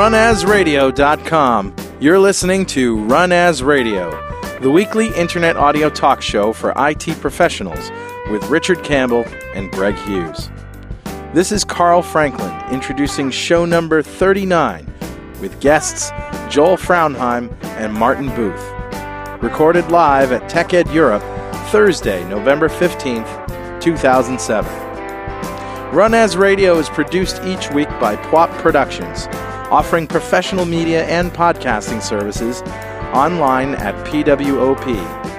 runasradio.com. You're listening to Run As Radio, the weekly internet audio talk show for IT professionals with Richard Campbell and Greg Hughes. This is Carl Franklin introducing show number 39 with guests Joel Fraunheim and Martin Booth. Recorded live at TechEd Europe, Thursday, November 15th, 2007. Run As Radio is produced each week by PWOP Productions, offering professional media and podcasting services online at pwop.com.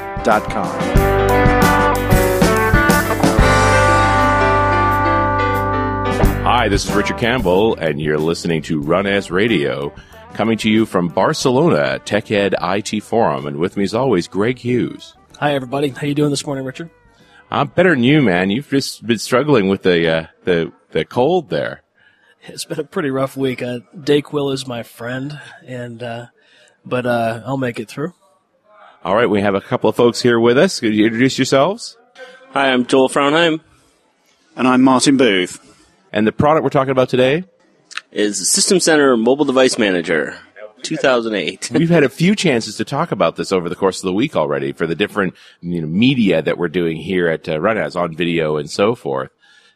Hi, this is Richard Campbell, and you're listening to Run As Radio, coming to you from Barcelona at TechEd IT Forum, and with me as always, Greg Hughes. Hi, everybody. How you doing this morning, Richard? I'm better than you, man. You've just been struggling with the cold there. It's been a pretty rough week. Dayquil is my friend, but I'll make it through. All right, we have a couple of folks here with us. Could you introduce yourselves? Hi, I'm Joel Fraunheim. And I'm Martin Booth. And the product we're talking about today Is System Center Mobile Device Manager, 2008. We've had a few chances to talk about this over the course of the week already for the different media that we're doing here at Run As on video and so forth.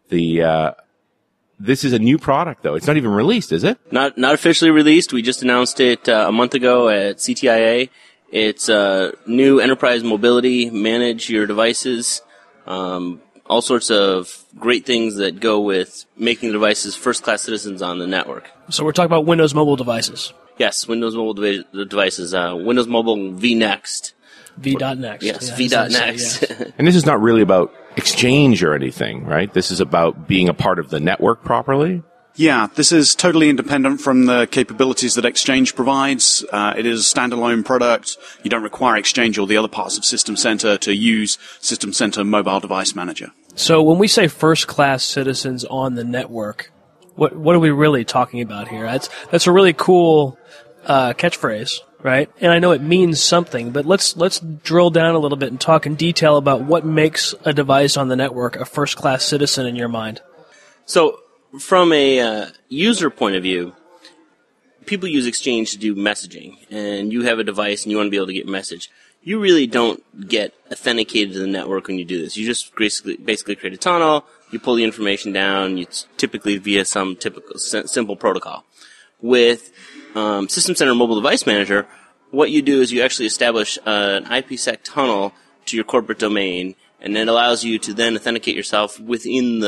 This is a new product, though. It's not even released, is it? Not officially released. We just announced it a month ago at CTIA. It's new enterprise mobility, manage your devices, all sorts of great things that go with making the devices first-class citizens on the network. So we're talking about Windows mobile devices. Yes, Windows mobile devices. Windows Mobile vNext. V.Next. Yes, yeah, V.Next. Yes. And this is not really about Exchange or anything, right? This is about being a part of the network properly? Yeah, this is totally independent from the capabilities that Exchange provides. It is a standalone product. You don't require Exchange or the other parts of System Center to use System Center Mobile Device Manager. So when we say first-class citizens on the network, what are we really talking about here? That's a really cool catchphrase, right? And I know it means something, but let's drill down a little bit and talk in detail about what makes a device on the network a first-class citizen in your mind. So, from a user point of view, people use Exchange to do messaging, and you have a device and you want to be able to get message. You really don't get authenticated to the network when you do this. You just basically create a tunnel, you pull the information down, it's typically via some typical simple protocol. With System Center Mobile Device Manager, what you do is you actually establish an IPsec tunnel to your corporate domain, and it allows you to then authenticate yourself within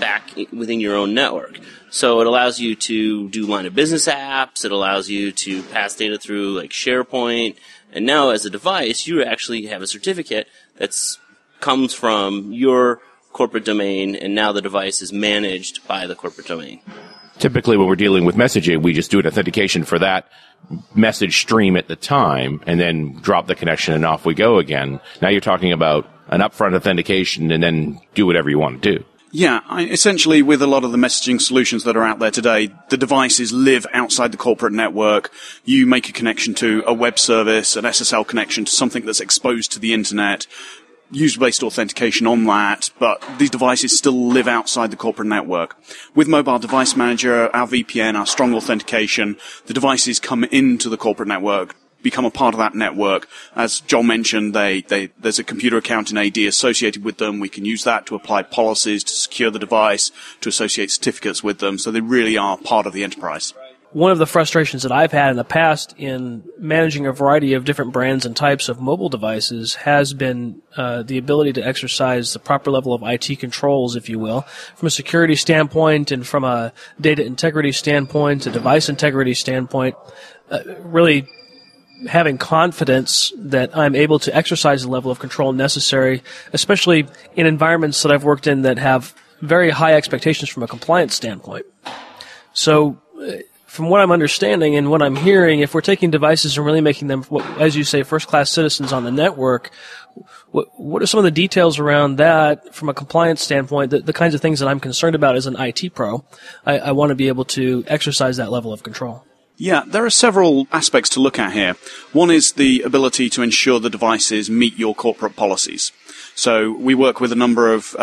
your own network. So it allows you to do line of business apps, it allows you to pass data through like SharePoint, and now as a device, you actually have a certificate that comes from your corporate domain, and now the device is managed by the corporate domain. Typically, when we're dealing with messaging, we just do an authentication for that message stream at the time and then drop the connection and off we go again. Now you're talking about an upfront authentication and then do whatever you want to do. Yeah, essentially with a lot of the messaging solutions that are out there today, the devices live outside the corporate network. You make a connection to a web service, an SSL connection to something that's exposed to the internet, user-based authentication on that, but these devices still live outside the corporate network. With Mobile Device Manager, our VPN, our strong authentication, the devices come into the corporate network, become a part of that network. As Joel mentioned, there's a computer account in AD associated with them. We can use that to apply policies, to secure the device, to associate certificates with them, so they really are part of the enterprise. One of the frustrations that I've had in the past in managing a variety of different brands and types of mobile devices has been the ability to exercise the proper level of IT controls, if you will, from a security standpoint and from a data integrity standpoint, a device integrity standpoint, really having confidence that I'm able to exercise the level of control necessary, especially in environments that I've worked in that have very high expectations from a compliance standpoint. So, from what I'm understanding and what I'm hearing, if we're taking devices and really making them, as you say, first-class citizens on the network, what are some of the details around that from a compliance standpoint, the kinds of things that I'm concerned about as an IT pro? I want to be able to exercise that level of control. Yeah, there are several aspects to look at here. One is the ability to ensure the devices meet your corporate policies. So we work with a number of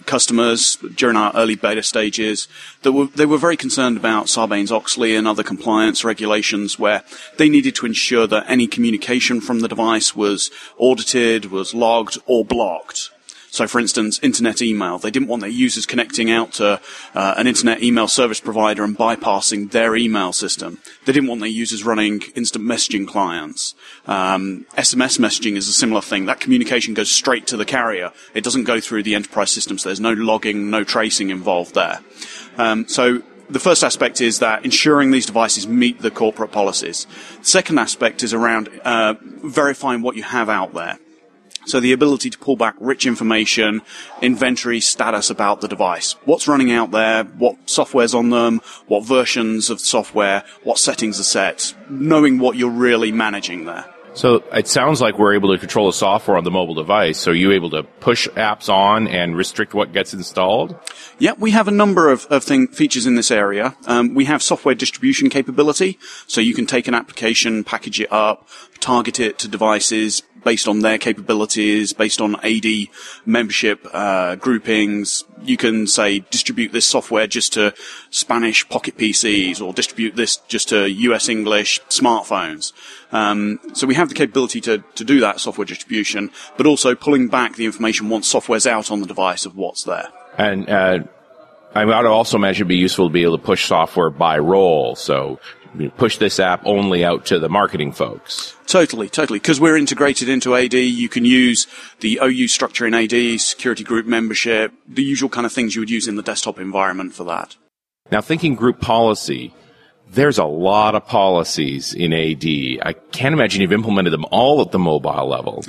customers during our early beta stages that they were very concerned about Sarbanes-Oxley and other compliance regulations where they needed to ensure that any communication from the device was audited, was logged, or blocked. So, for instance, internet email. They didn't want their users connecting out to an internet email service provider and bypassing their email system. They didn't want their users running instant messaging clients. SMS messaging is a similar thing. That communication goes straight to the carrier. It doesn't go through the enterprise system, so there's no logging, no tracing involved there. So the first aspect is that ensuring these devices meet the corporate policies. The second aspect is around verifying what you have out there. So the ability to pull back rich information, inventory status about the device. What's running out there, what software's on them, what versions of software, what settings are set, knowing what you're really managing there. So it sounds like we're able to control the software on the mobile device. So are you able to push apps on and restrict what gets installed? Yeah, we have a number of features in this area. We have software distribution capability, so you can take an application, package it up, target it to devices based on their capabilities, based on AD membership groupings. You can, say, distribute this software just to Spanish pocket PCs or distribute this just to US English smartphones. So we have the capability to do that software distribution, but also pulling back the information once software's out on the device of what's there. And I would also imagine it'd be useful to be able to push software by role. So push this app only out to the marketing folks. Totally. Because we're integrated into AD, you can use the OU structure in AD, security group membership, the usual kind of things you would use in the desktop environment for that. Now, thinking group policy, there's a lot of policies in AD. I can't imagine you've implemented them all at the mobile level.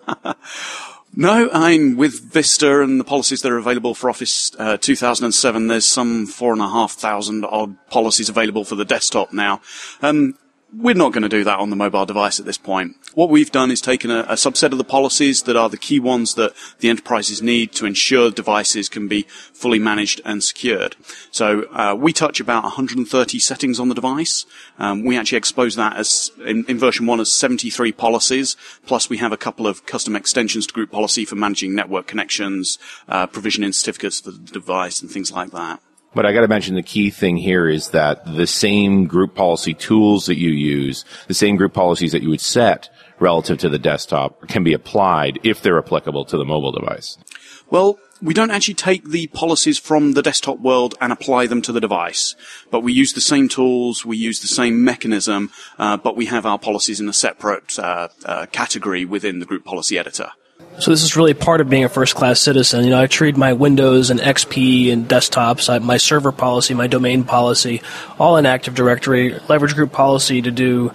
No, with Vista and the policies that are available for Office 2007, there's some 4,500 odd policies available for the desktop now. We're not going to do that on the mobile device at this point. What we've done is taken a subset of the policies that are the key ones that the enterprises need to ensure devices can be fully managed and secured. So we touch about 130 settings on the device. We actually expose that as in version 1 as 73 policies, plus we have a couple of custom extensions to group policy for managing network connections, provisioning certificates for the device and things like that. But I got to mention the key thing here is that the same group policy tools that you use, the same group policies that you would set relative to the desktop can be applied if they're applicable to the mobile device. Well, we don't actually take the policies from the desktop world and apply them to the device, but we use the same tools, we use the same mechanism, but we have our policies in a separate category within the group policy editor. So this is really part of being a first-class citizen. I treat my Windows and XP and desktops, my server policy, my domain policy, all in Active Directory, leverage group policy to do,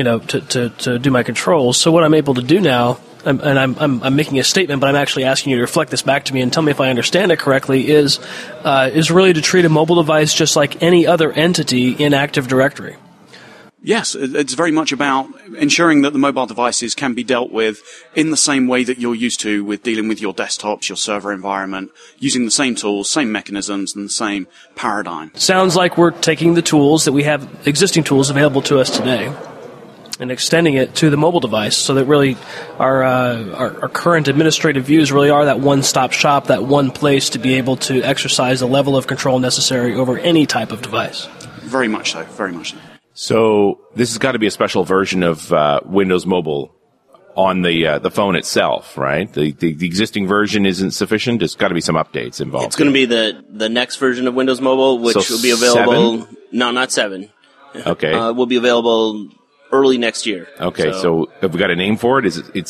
to do my controls. So what I'm able to do now, and I'm making a statement, but I'm actually asking you to reflect this back to me and tell me if I understand it correctly, is really to treat a mobile device just like any other entity in Active Directory. Yes, it's very much about ensuring that the mobile devices can be dealt with in the same way that you're used to with dealing with your desktops, your server environment, using the same tools, same mechanisms, and the same paradigm. Sounds like we're taking the tools that we have, existing tools available to us today, and extending it to the mobile device so that really our current administrative views really are that one-stop shop, that one place to be able to exercise the level of control necessary over any type of device. Very much so, very much so. So this has got to be a special version of Windows Mobile on the phone itself, right? The existing version isn't sufficient. There's got to be some updates involved. It's going to be the next version of Windows Mobile, which will be available. 7? No, not 7. Okay. Will be available early next year. Okay, so have we got a name for it? Is it's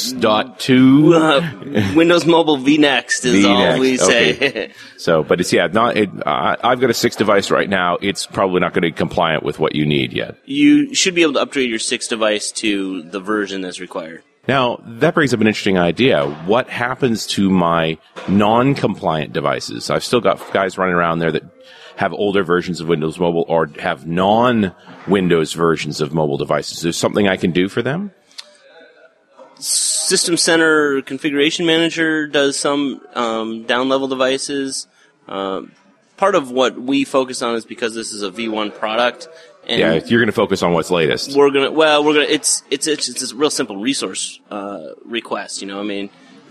6.2? Windows Mobile vNext is all we say. Okay. So, but it's I've got a 6 device right now. It's probably not going to be compliant with what you need yet. You should be able to upgrade your 6 device to the version that's required. Now, that brings up an interesting idea. What happens to my non-compliant devices? I've still got guys running around there that have older versions of Windows Mobile or have non-Windows versions of mobile devices. Is there something I can do for them? System Center Configuration Manager does some down-level devices. Part of what we focus on is because this is a V1 product. And yeah, you're going to focus on what's latest. It's a real simple resource request.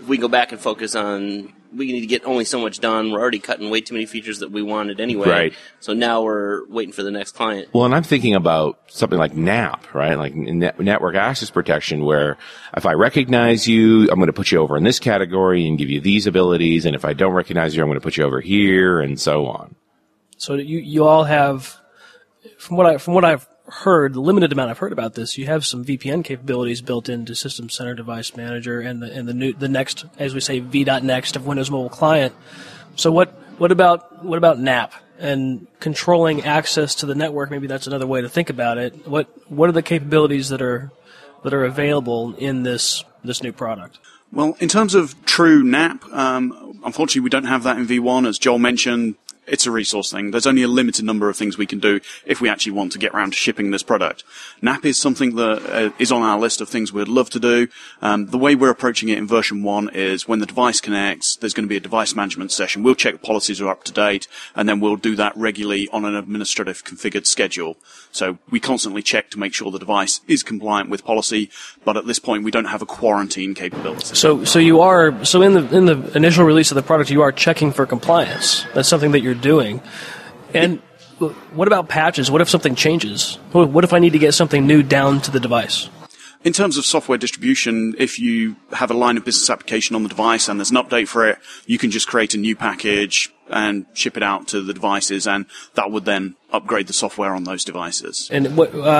we go back and focus on, we need to get only so much done. We're already cutting way too many features that we wanted anyway. Right. So now we're waiting for the next client. Well, and I'm thinking about something like NAP, right? Like network access protection, where if I recognize you, I'm going to put you over in this category and give you these abilities. And if I don't recognize you, I'm going to put you over here, and so on. So you all have, from what I've heard, the limited amount I've heard about this, you have some VPN capabilities built into System Center Device Manager and the next, as we say, v.next of Windows Mobile Client. So what about NAP and controlling access to the network? Maybe that's another way to think about it. What are the capabilities that are available in this new product? Well, in terms of true NAP, unfortunately we don't have that in V1. As Joel mentioned, it's a resource thing. There's only a limited number of things we can do if we actually want to get around to shipping this product. NAP is something that is on our list of things we'd love to do. The way we're approaching it in version 1 is when the device connects, there's going to be a device management session. We'll check policies are up to date, and then we'll do that regularly on an administrative configured schedule. So we constantly check to make sure the device is compliant with policy, but at this point we don't have a quarantine capability. So in the initial release of the product, you are checking for compliance. That's something that you're doing. And what about patches? What if something changes? What if I need to get something new down to the device? In terms of software distribution, if you have a line of business application on the device and there's an update for it, you can just create a new package and ship it out to the devices, and that would then upgrade the software on those devices. And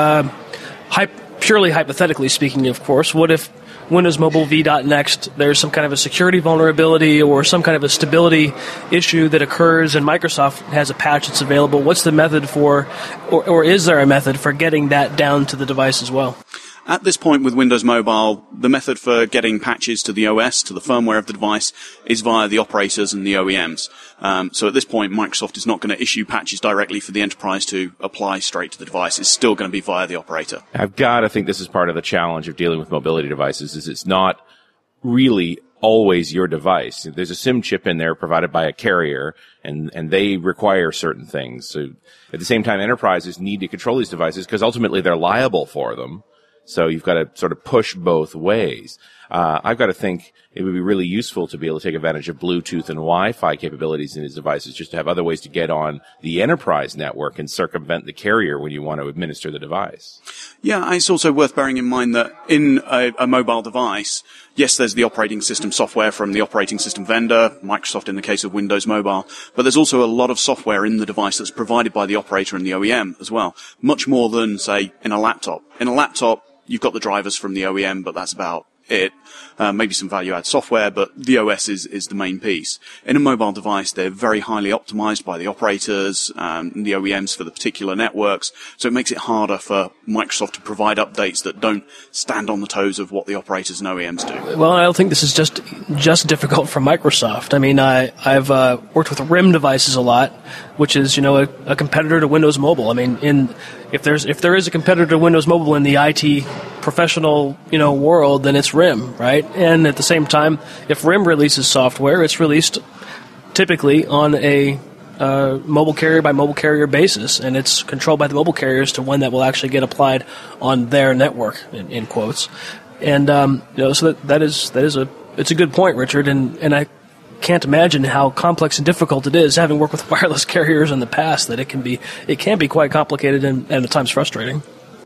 purely hypothetically speaking, of course, what if Windows Mobile v.next, there's some kind of a security vulnerability or some kind of a stability issue that occurs and Microsoft has a patch that's available? What's the method for, or is there a method for getting that down to the device as well? At this point with Windows Mobile, the method for getting patches to the OS, to the firmware of the device, is via the operators and the OEMs. So at this point, Microsoft is not going to issue patches directly for the enterprise to apply straight to the device. It's still going to be via the operator. I've got to think this is part of the challenge of dealing with mobility devices, is it's not really always your device. There's a SIM chip in there provided by a carrier, and they require certain things. So at the same time, enterprises need to control these devices because ultimately they're liable for them. So you've got to sort of push both ways. I've got to think it would be really useful to be able to take advantage of Bluetooth and Wi-Fi capabilities in these devices, just to have other ways to get on the enterprise network and circumvent the carrier when you want to administer the device. Yeah, it's also worth bearing in mind that in a mobile device, yes, there's the operating system software from the operating system vendor, Microsoft in the case of Windows Mobile, but there's also a lot of software in the device that's provided by the operator and the OEM as well, much more than, say, in a laptop. In a laptop, you've got the drivers from the OEM, but that's about it. Maybe some value-add software, but the OS is the main piece. In a mobile device, they're very highly optimized by the operators and the OEMs for the particular networks, so it makes it harder for Microsoft to provide updates that don't stand on the toes of what the operators and OEMs do. Well, I don't think this is just difficult for Microsoft. I mean, I've worked with RIM devices a lot, which is, a competitor to Windows Mobile. I mean, if there is a competitor to Windows Mobile in the IT professional, world, then it's RIM, right? And at the same time, if RIM releases software, it's released typically on a mobile carrier by mobile carrier basis, and it's controlled by the mobile carriers to when that will actually get applied on their network, in quotes. And so it's a good point, Richard, and I can't imagine how complex and difficult it is, having worked with wireless carriers in the past, that it can be quite complicated and at times frustrating.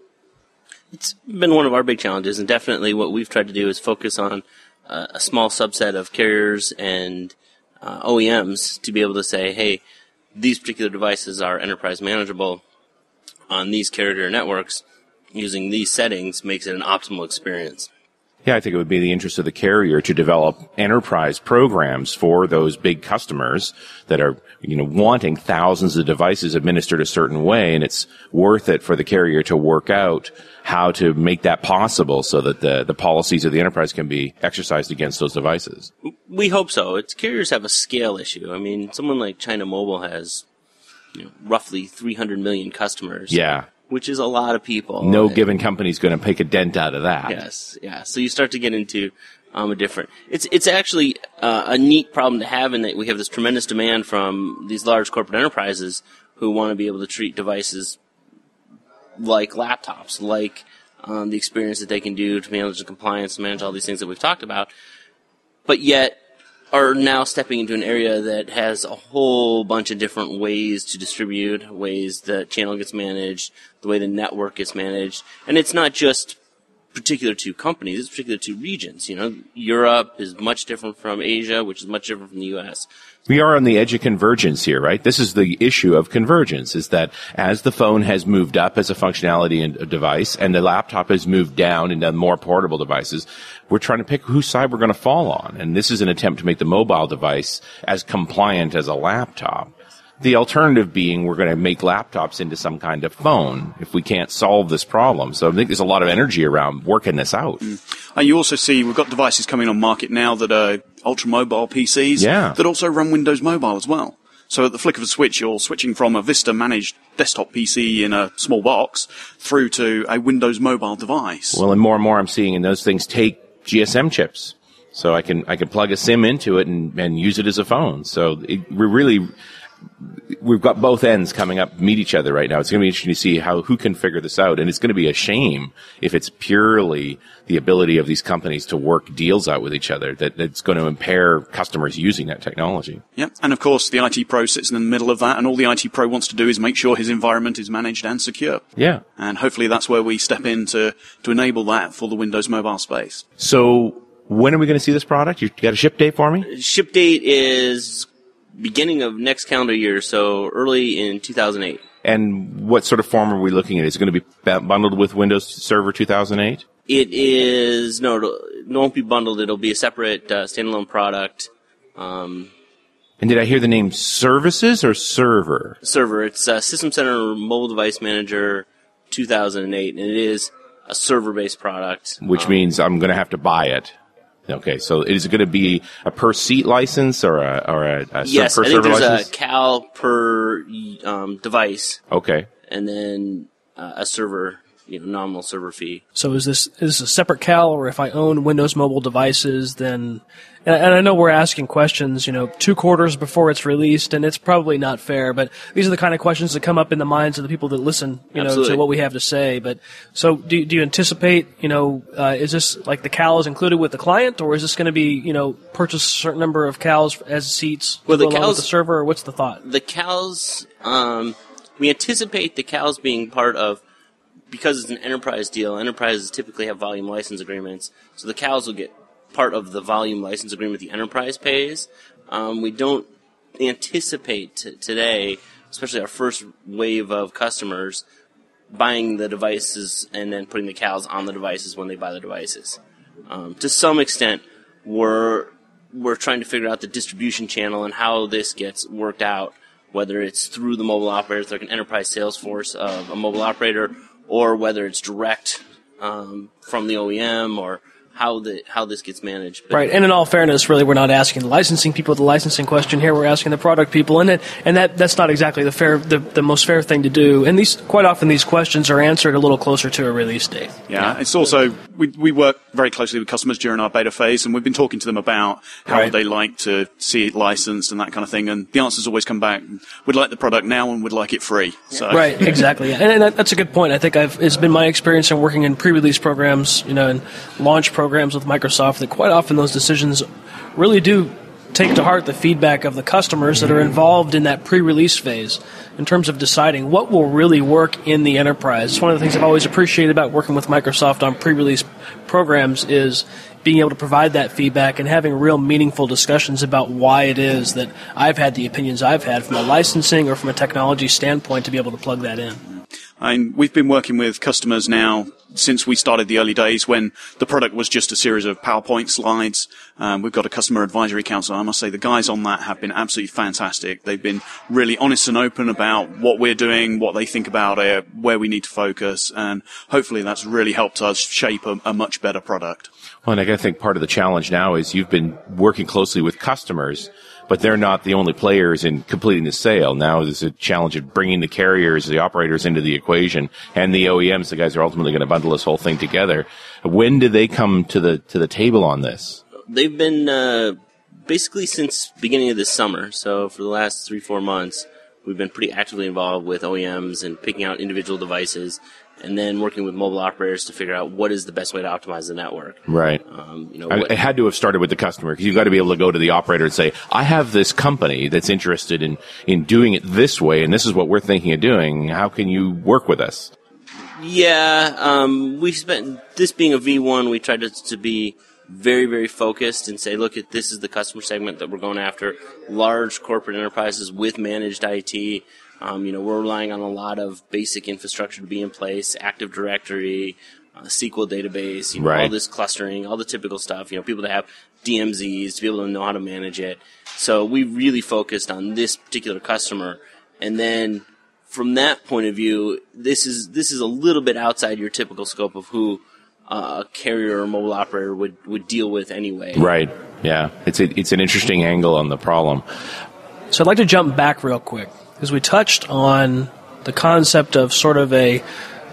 It's been one of our big challenges, and definitely what we've tried to do is focus on a small subset of carriers and OEMs to be able to say, hey, these particular devices are enterprise manageable on these carrier networks. Using these settings makes it an optimal experience. Yeah, I think it would be in the interest of the carrier to develop enterprise programs for those big customers that are, wanting thousands of devices administered a certain way, and it's worth it for the carrier to work out how to make that possible so that the policies of the enterprise can be exercised against those devices. We hope so. Carriers have a scale issue. I mean, someone like China Mobile has, roughly 300 million customers. Yeah. Which is a lot of people. No given company is going to make a dent out of that. Yes, yeah. So you start to get into a different. It's actually a neat problem to have in that we have this tremendous demand from these large corporate enterprises who want to be able to treat devices like laptops, like the experience that they can do to manage the compliance, manage all these things that we've talked about. but yet are now stepping into an area that has a whole bunch of different ways to distribute, ways the channel gets managed, the way the network gets managed. And it's not just particular to companies, it's particular to regions. Europe is much different from Asia, which is much different from the U.S. We are on the edge of convergence here, right? This is the issue of convergence, is that as the phone has moved up as a functionality and a device, and the laptop has moved down into more portable devices, we're trying to pick whose side we're going to fall on. And this is an attempt to make the mobile device as compliant as a laptop. The alternative being we're going to make laptops into some kind of phone if we can't solve this problem. So I think there's a lot of energy around working this out. And you also see we've got devices coming on market now that are ultra-mobile PCs that also run Windows Mobile as well. So at the flick of a switch, you're switching from a Vista-managed desktop PC in a small box through to a Windows Mobile device. Well, and more I'm seeing, and those things take GSM chips. So I can plug a SIM into it and use it as a phone. So we've got both ends coming up, meet each other right now. It's going to be interesting to see who can figure this out. And it's going to be a shame if it's purely the ability of these companies to work deals out with each other that's going to impair customers using that technology. Yeah. And of course, the IT pro sits in the middle of that, and all the IT pro wants to do is make sure his environment is managed and secure. Yeah. And hopefully that's where we step in to enable that for the Windows Mobile space. So when are we going to see this product? You got a ship date for me? Ship date is beginning of next calendar year, so early in 2008. And what sort of form are we looking at? Is it going to be bundled with Windows Server 2008? It is, no, it won't be bundled. It'll be a separate standalone product. And did I hear the name Services or Server? Server. It's System Center Mobile Device Manager 2008, and it is a server-based product. Which means I'm going to have to buy it. Okay, so is it going to be a per seat license or a yes, per I think server there's license? a CAL per device. Okay, and then a server, nominal server fee. So is this a separate CAL, or if I own Windows Mobile devices, then... And I know we're asking questions, 2 quarters before it's released, and it's probably not fair, but these are the kind of questions that come up in the minds of the people that listen, to what we have to say. But so do you anticipate, is this like the CAL is included with the client, or is this going to be, purchase a certain number of CALs as seats well, to go along with the server, or what's the thought? The CALs, we anticipate the CALs being part of, because it's an enterprise deal, enterprises typically have volume license agreements, so the CALs will get part of the volume license agreement the enterprise pays. We don't anticipate today, especially our first wave of customers, buying the devices and then putting the CALs on the devices when they buy the devices. To some extent, we're trying to figure out the distribution channel and how this gets worked out, whether it's through the mobile operator, like an enterprise sales force of a mobile operator, or whether it's direct from the OEM, or how this gets managed. But right, and in all fairness, really, we're not asking the licensing people the licensing question here. We're asking the product people, and that's not exactly the most fair thing to do. And quite often these questions are answered a little closer to a release date. Yeah. It's also we work very closely with customers during our beta phase, and we've been talking to them about how would they like to see it licensed and that kind of thing. And the answers always come back: we'd like the product now and we'd like it free. So. Right, exactly, and that's a good point. I think it's been my experience in working in pre-release programs, and launch programs with Microsoft, that quite often those decisions really do take to heart the feedback of the customers that are involved in that pre-release phase in terms of deciding what will really work in the enterprise. It's one of the things I've always appreciated about working with Microsoft on pre-release programs is being able to provide that feedback and having real meaningful discussions about why it is that I've had the opinions I've had from a licensing or from a technology standpoint to be able to plug that in. We've been working with customers now since we started the early days when the product was just a series of PowerPoint slides. We've got a customer advisory council. I must say the guys on that have been absolutely fantastic. They've been really honest and open about what we're doing, what they think about it, where we need to focus, and hopefully that's really helped us shape a much better product. Well, and I think part of the challenge now is you've been working closely with customers, but they're not the only players in completing the sale. Now there's a challenge of bringing the carriers, the operators into the equation, and the OEMs, the guys who are ultimately going to bundle this whole thing together. When do they come to the table on this? They've been basically since beginning of this summer. So for the last 3-4 months, we've been pretty actively involved with OEMs and picking out individual devices and then working with mobile operators to figure out what is the best way to optimize the network. Right. It had to have started with the customer, because you've got to be able to go to the operator and say, I have this company that's interested in doing it this way, and this is what we're thinking of doing. How can you work with us? Yeah, we spent, this being a V1, we tried to be very, very focused and say, look, this is the customer segment that we're going after. Large corporate enterprises with managed IT. We're relying on a lot of basic infrastructure to be in place, Active Directory, SQL database, right. All this clustering, all the typical stuff, people to have DMZs, to be able to know how to manage it. So we really focused on this particular customer. And then from that point of view, this is a little bit outside your typical scope of who a carrier or mobile operator would deal with anyway. Right. Yeah. It's an interesting angle on the problem. So I'd like to jump back real quick, because we touched on the concept of sort of a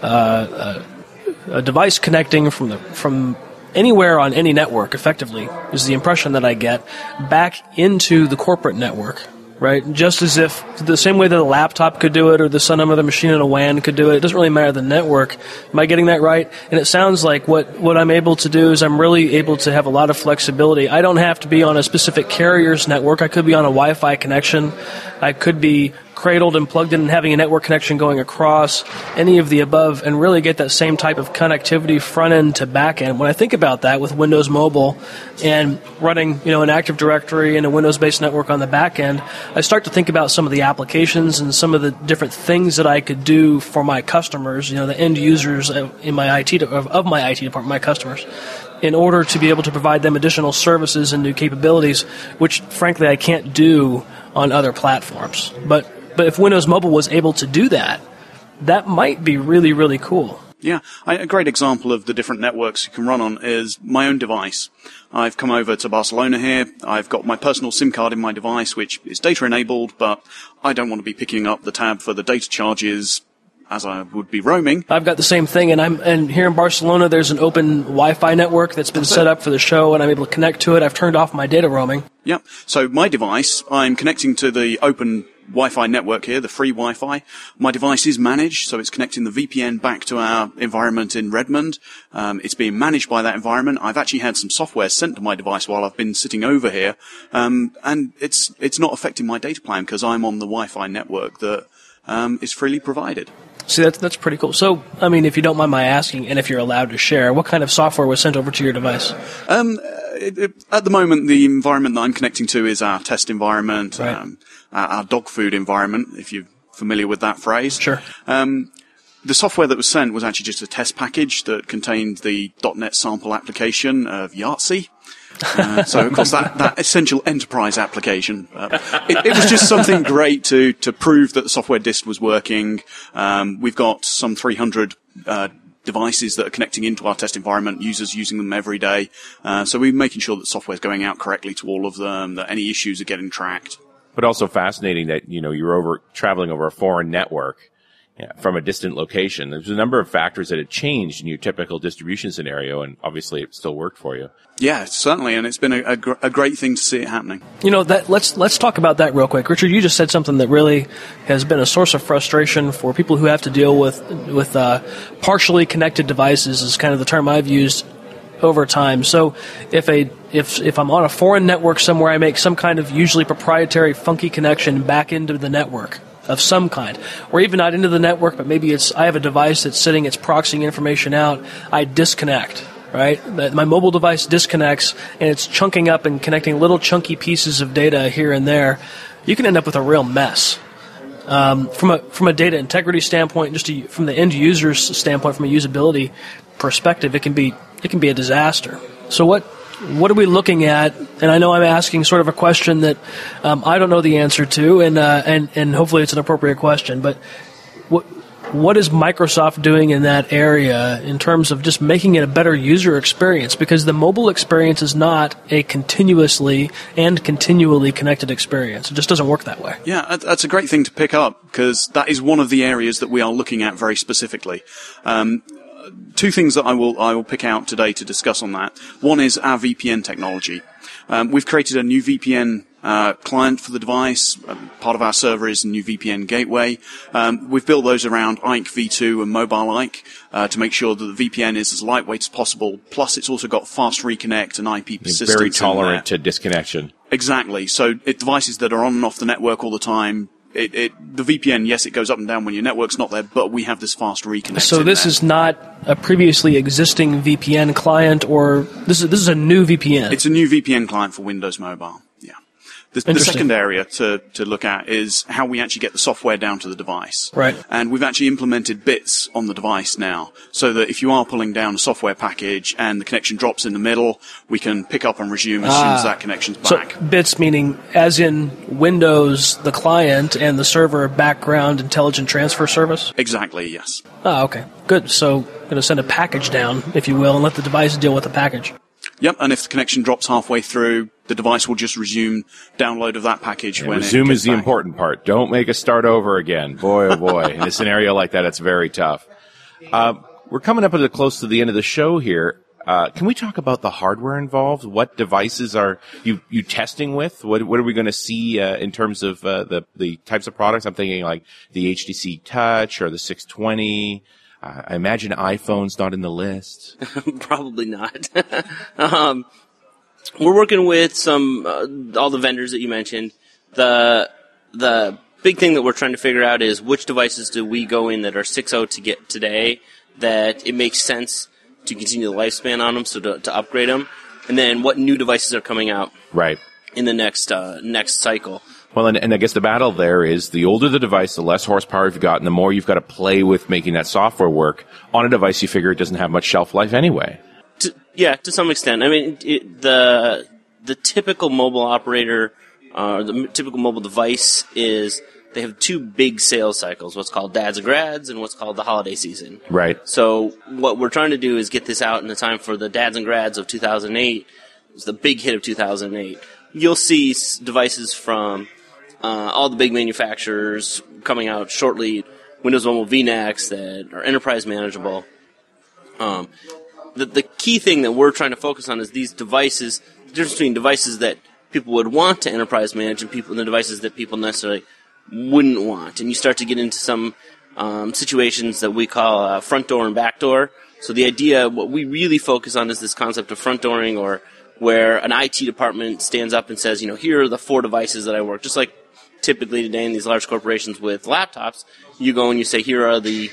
device connecting from anywhere on any network, effectively, is the impression that I get, back into the corporate network, right? Just as if the same way that a laptop could do it, or some other machine in a WAN could do it. It doesn't really matter the network. Am I getting that right? And it sounds like what I'm able to do is I'm really able to have a lot of flexibility. I don't have to be on a specific carrier's network. I could be on a Wi-Fi connection. I could be cradled and plugged in and having a network connection going across, any of the above, and really get that same type of connectivity front end to back end. When I think about that with Windows Mobile and running, an Active Directory and a Windows-based network on the back end, I start to think about some of the applications and some of the different things that I could do for my customers, the end users in my IT department, my customers, in order to be able to provide them additional services and new capabilities, which frankly I can't do on other platforms. But if Windows Mobile was able to do that, that might be really, really cool. Yeah, a great example of the different networks you can run on is my own device. I've come over to Barcelona here. I've got my personal SIM card in my device, which is data enabled, but I don't want to be picking up the tab for the data charges as I would be roaming. I've got the same thing, and here in Barcelona there's an open Wi-Fi network that's been set up for the show, and I'm able to connect to it. I've turned off my data roaming. Yep. So my device, I'm connecting to the open Wi-Fi network here, the free Wi-Fi. My device is managed, so it's connecting the VPN back to our environment in Redmond. It's being managed by that environment. I've actually had some software sent to my device while I've been sitting over here, and it's not affecting my data plan because I'm on the Wi-Fi network that is freely provided. See, that's pretty cool. So, if you don't mind my asking, and if you're allowed to share, what kind of software was sent over to your device? At the moment, the environment that I'm connecting to is our test environment, right. Our dog food environment, if you're familiar with that phrase. Sure. The software that was sent was actually just a test package that contained the .NET sample application of Yahtzee. So, of course, that essential enterprise application, it was just something great to prove that the software dist was working. We've got some 300 devices that are connecting into our test environment, users using them every day. So we're making sure that software is going out correctly to all of them, that any issues are getting tracked. But also fascinating that, you're traveling over a foreign network from a distant location. There's a number of factors that had changed in your typical distribution scenario, and obviously it still worked for you. Yeah, certainly, and it's been a great thing to see it happening. Let's talk about that real quick. Richard, you just said something that really has been a source of frustration for people who have to deal with partially connected devices, is kind of the term I've used over time. So if I'm on a foreign network somewhere, I make some kind of usually proprietary funky connection back into the network of some kind, or even not into the network, but maybe I have a device that's it's proxying information out. I disconnect, right? My mobile device disconnects, and it's chunking up and connecting little chunky pieces of data here and there. You can end up with a real mess. From a data integrity standpoint, from the end user's standpoint, from a usability perspective, it can be a disaster. So what are we looking at? And I know I'm asking sort of a question that I don't know the answer to, and hopefully it's an appropriate question. But what is Microsoft doing in that area in terms of just making it a better user experience? Because the mobile experience is not a continuously and continually connected experience. It just doesn't work that way. Yeah, that's a great thing to pick up, because that is one of the areas that we are looking at very specifically. Two things that I will pick out today to discuss on that. One is our VPN technology. We've created a new VPN client for the device. Part of our server is a new VPN gateway. We've built those around IKE V2 and Mobile IKE to make sure that the VPN is as lightweight as possible. Plus, it's also got fast reconnect and IP persistence. Very tolerant to disconnection. Exactly. So devices that are on and off the network all the time, the VPN, yes, it goes up and down when your network's not there, but we have this fast reconnect. So this is not a previously existing VPN client, or this is a new VPN? It's a new VPN client for Windows Mobile. Yeah. The second area to look at is how we actually get the software down to the device. Right. And we've actually implemented bits on the device now, so that if you are pulling down a software package and the connection drops in the middle, we can pick up and resume as soon as that connection's back. So bits meaning as in Windows, the client, and the server background intelligent transfer service? Exactly, yes. Oh, okay. Good. So going to send a package down, if you will, and let the device deal with the package. Yep, and if the connection drops halfway through, the device will just resume download of that package when resume it is the important part. Don't make us start over again. Boy, oh boy. In a scenario like that, it's very tough. We're coming up close to the end of the show here. Can we talk about the hardware involved? What devices are you testing with? What are we going to see in terms of the types of products? I'm thinking like the HTC Touch or the 620. I imagine iPhone's not in the list. Probably not. We're working with all the vendors that you mentioned. The big thing that we're trying to figure out is which devices do we go in that are 6.0 to get today, that it makes sense to continue the lifespan on them, so to upgrade them, and then what new devices are coming out right in the next cycle. Well, and I guess the battle there is the older the device, the less horsepower you've got, and the more you've got to play with making that software work on a device you figure it doesn't have much shelf life anyway. To some extent. I mean, the typical mobile operator, the typical mobile device is they have two big sales cycles, what's called dads and grads and what's called the holiday season. Right. So what we're trying to do is get this out in the time for the dads and grads of 2008. It was the big hit of 2008. You'll see devices from all the big manufacturers coming out shortly, Windows Mobile VNext that are enterprise manageable. The key thing that we're trying to focus on is these devices, the difference between devices that people would want to enterprise manage and the devices that people necessarily wouldn't want. And you start to get into some situations that we call front door and back door. So the idea, what we really focus on is this concept of front dooring, or where an IT department stands up and says, here are the 4 devices that I work. Just like typically today in these large corporations with laptops, you go and you say, here are the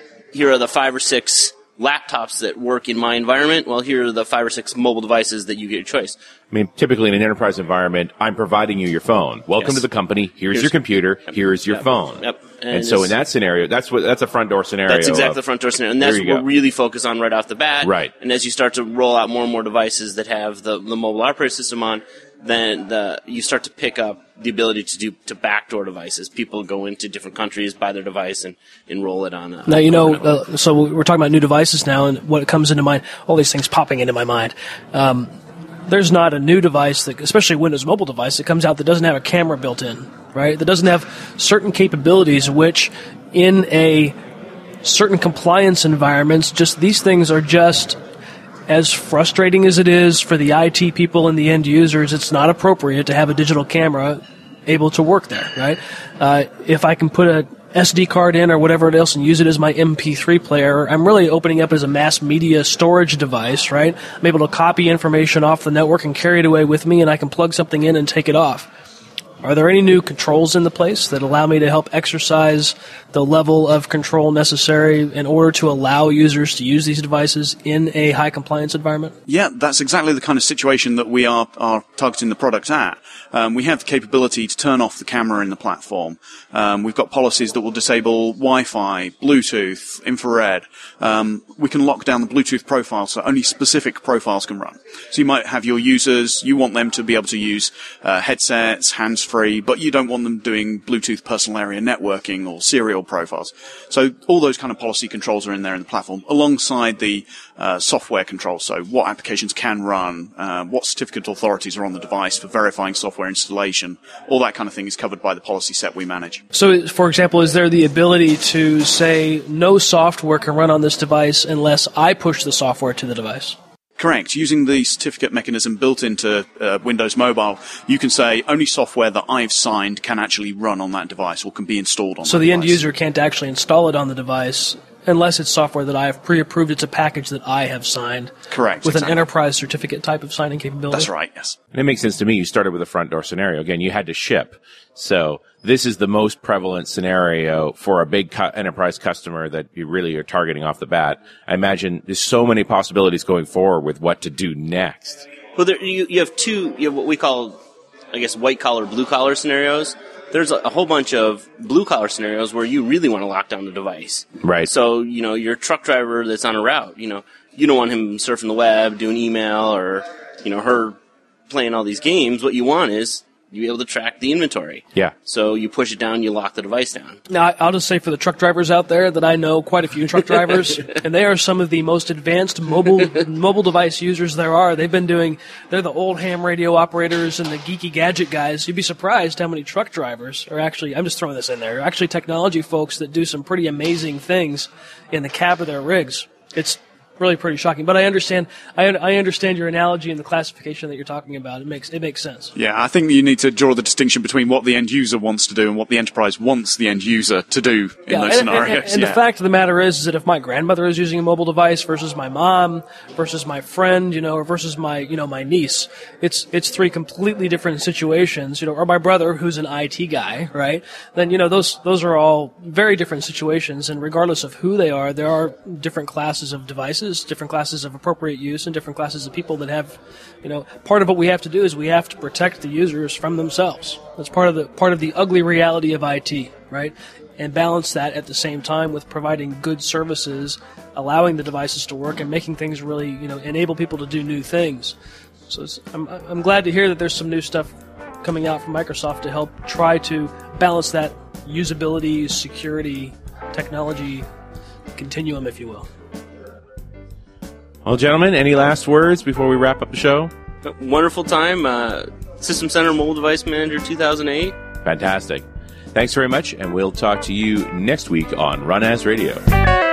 5 or 6 laptops that work in my environment. Well, here are the 5 or 6 mobile devices that you get your choice. I mean, typically in an enterprise environment, I'm providing you your phone. Welcome to the company. Here's your computer. Here's your phone. Yep. And so in that scenario, that's a front door scenario. That's exactly the front door scenario. And that's what we're really focused on right off the bat. Right. And as you start to roll out more and more devices that have the mobile operating system on, then you start to pick up the ability to backdoor devices. People go into different countries, buy their device, and enroll it on. Now, so we're talking about new devices now, and what comes into mind, all these things popping into my mind. There's not a new device, that, especially a Windows Mobile device, that comes out that doesn't have a camera built in, right? That doesn't have certain capabilities which, in a certain compliance environments, just these things are just as frustrating as it is for the IT people and the end users. It's not appropriate to have a digital camera able to work there, right? If I can put a SD card in or whatever else and use it as my MP3 player, I'm really opening up as a mass media storage device, right? I'm able to copy information off the network and carry it away with me, and I can plug something in and take it off. Are there any new controls in the place that allow me to help exercise the level of control necessary in order to allow users to use these devices in a high compliance environment? Yeah, that's exactly the kind of situation that we are targeting the product at. We have the capability to turn off the camera in the platform. We've got policies that will disable Wi-Fi, Bluetooth, infrared. We can lock down the Bluetooth profile so only specific profiles can run. So you might have your users, you want them to be able to use headsets, hands-free, but you don't want them doing Bluetooth personal area networking or serial profiles. So all those kind of policy controls are in there in the platform, alongside the software controls. So what applications can run, what certificate authorities are on the device for verifying software installation, all that kind of thing is covered by the policy set we manage. So, for example, is there the ability to say no software can run on this device unless I push the software to the device? Correct. Using the certificate mechanism built into Windows Mobile, you can say only software that I've signed can actually run on that device or can be installed on that device. So the end user can't actually install it on the device unless it's software that I have pre-approved. It's a package that I have signed. Correct. With exactly. an enterprise certificate type of signing capability. That's right, yes. And it makes sense to me. You started with a front door scenario. Again, you had to ship. So this is the most prevalent scenario for a big enterprise customer that you really are targeting off the bat. I imagine there's so many possibilities going forward with what to do next. Well, you have what we call, I guess, white-collar, blue-collar scenarios. There's a whole bunch of blue-collar scenarios where you really want to lock down the device. Right. So, your truck driver that's on a route, you don't want him surfing the web, doing email, or, her playing all these games. What you want is you be able to track the inventory. Yeah. So you push it down, you lock the device down. Now, I'll just say for the truck drivers out there that I know quite a few truck drivers, and they are some of the most advanced mobile device users there are. They're the old ham radio operators and the geeky gadget guys. You'd be surprised how many truck drivers are actually, I'm just throwing this in there, actually technology folks that do some pretty amazing things in the cab of their rigs. It's really pretty shocking, but I understand your analogy and the classification that you're talking about. It makes sense. Yeah, I think you need to draw the distinction between what the end user wants to do and what the enterprise wants the end user to do in those scenarios. And the fact of the matter is that if my grandmother is using a mobile device versus my mom versus my friend, or versus my niece, it's three completely different situations, or my brother who's an IT guy, right? Then, those are all very different situations, and regardless of who they are, there are different classes of devices, different classes of appropriate use, and different classes of people that have, part of what we have to do is we have to protect the users from themselves. That's part of the ugly reality of IT, right? And balance that at the same time with providing good services, allowing the devices to work, and making things really, enable people to do new things. So I'm glad to hear that there's some new stuff coming out from Microsoft to help try to balance that usability, security, technology continuum, if you will. Well, gentlemen, any last words before we wrap up the show? Wonderful time. System Center Mobile Device Manager 2008. Fantastic. Thanks very much, and we'll talk to you next week on Run As Radio.